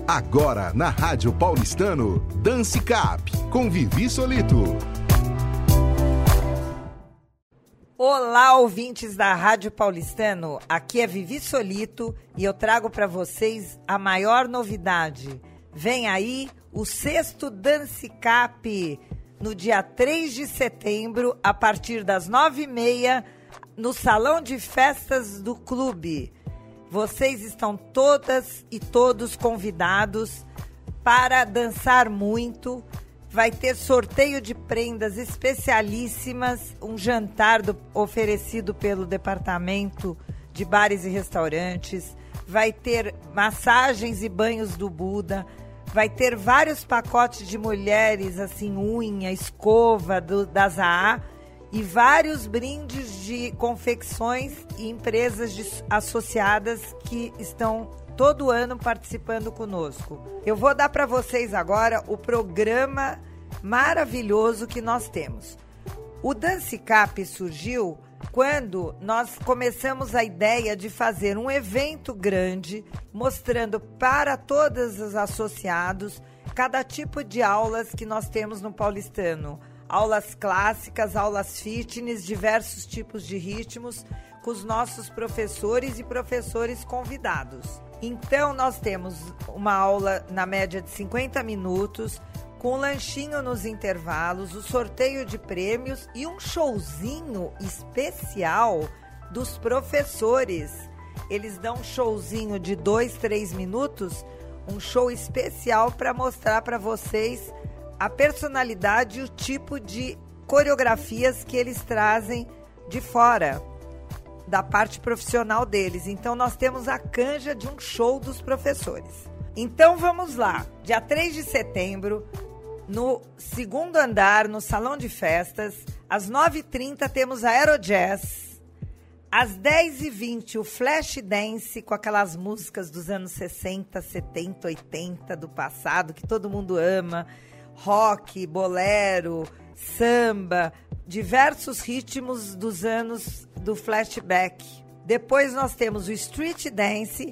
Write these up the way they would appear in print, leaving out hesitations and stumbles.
Agora na Rádio Paulistano, Dance Cap, com Vivi Solito. Olá, ouvintes da Rádio Paulistano, aqui é Vivi Solito e eu trago para vocês a maior novidade. Vem aí o 6º Dance Cap, no dia 3 de setembro, a partir das 9h30, no Salão de Festas do Clube. Vocês estão todas e todos convidados para dançar muito. Vai ter sorteio de prendas especialíssimas, um jantar oferecido pelo Departamento de Bares e Restaurantes, vai ter massagens e banhos do Buda, vai ter vários pacotes de mulheres, assim, unha, escova, da Zaha, e vários brindes de confecções e empresas associadas que estão todo ano participando conosco. Eu vou dar para vocês agora o programa maravilhoso que nós temos. O Dance Cap surgiu quando nós começamos a ideia de fazer um evento grande, mostrando para todos os associados cada tipo de aulas que nós temos no Paulistano. Aulas clássicas, aulas fitness, diversos tipos de ritmos, com os nossos professores e professores convidados. Então, nós temos uma aula na média de 50 minutos, com um lanchinho nos intervalos, o sorteio de prêmios e um showzinho especial dos professores. Eles dão um showzinho de 2-3 minutos, um show especial para mostrar para vocês a personalidade e o tipo de coreografias que eles trazem de fora da parte profissional deles. Então, nós temos a canja de um show dos professores. Então, vamos lá. Dia 3 de setembro, no 2º andar, no Salão de Festas, às 9h30, temos a Aerojazz. Às 10h20, o Flash Dance, com aquelas músicas dos anos 60, 70, 80, do passado, que todo mundo ama. Rock, bolero, samba, diversos ritmos dos anos do flashback. Depois nós temos o Street Dance.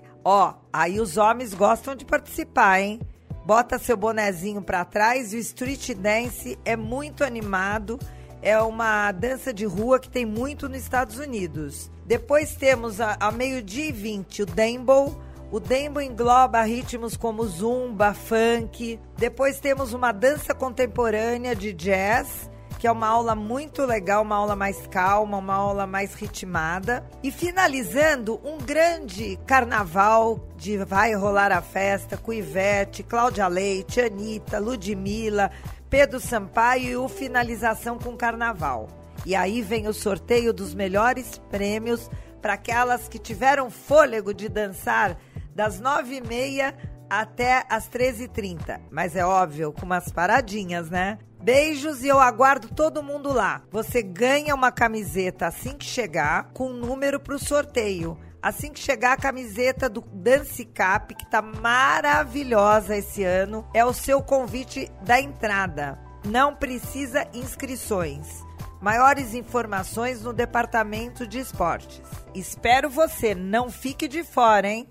Aí os homens gostam de participar, hein? Bota seu bonezinho para trás e o Street Dance é muito animado. É uma dança de rua que tem muito nos Estados Unidos. Depois temos, a 12h20, o Dembow. O Dembow engloba ritmos como zumba, funk. Depois temos uma dança contemporânea de jazz, que é uma aula muito legal, uma aula mais calma, uma aula mais ritmada. E finalizando, um grande carnaval de Vai Rolar a Festa, com Ivete, Cláudia Leite, Anitta, Ludmilla, Pedro Sampaio e finalização com carnaval. E aí vem o sorteio dos melhores prêmios para aquelas que tiveram fôlego de dançar das 9h30 até as 13h30. Mas é óbvio, com umas paradinhas, né? Beijos e eu aguardo todo mundo lá. Você ganha uma camiseta assim que chegar, com um número para o sorteio. Assim que chegar a camiseta do Dance Cap, que tá maravilhosa esse ano, é o seu convite da entrada. Não precisa inscrições. Maiores informações no Departamento de Esportes. Espero você, não fique de fora, hein?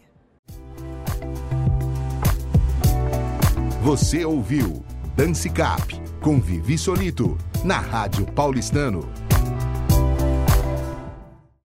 Você ouviu Dance Cap, com Vivi Solito, na Rádio Paulistano.